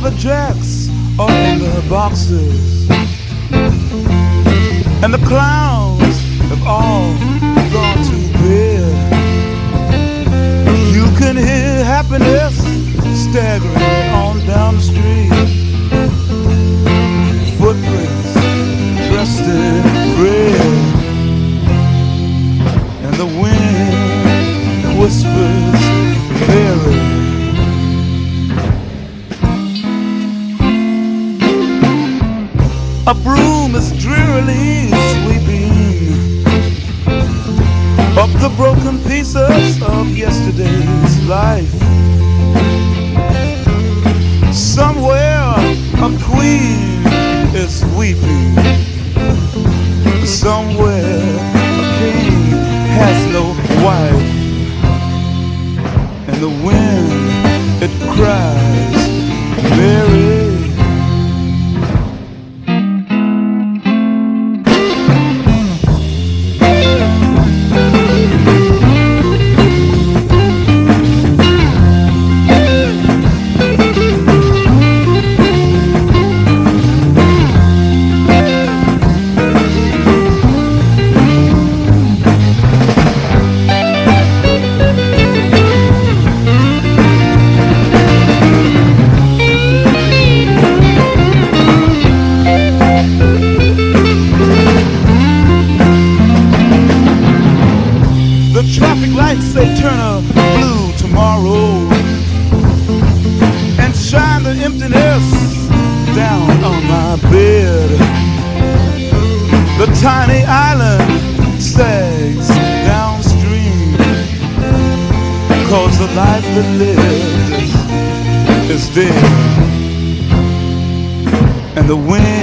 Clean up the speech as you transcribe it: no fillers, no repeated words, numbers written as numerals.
the jacks are in the boxes, and the clowns have all gone to bed. You can hear happiness staggering on down the street. Footprints dressed in red, and the wind whispers Mary. A broom is drearily sweeping up the broken pieces of yesterday's life. Somewhere a queen is weeping. Somewhere a king has no wife. And the wind, it cries, Mary. Traffic lights, they turn a blue tomorrow and shine the emptiness down on my bed. The tiny island sags downstream, 'cause the life that lives is dead. And the wind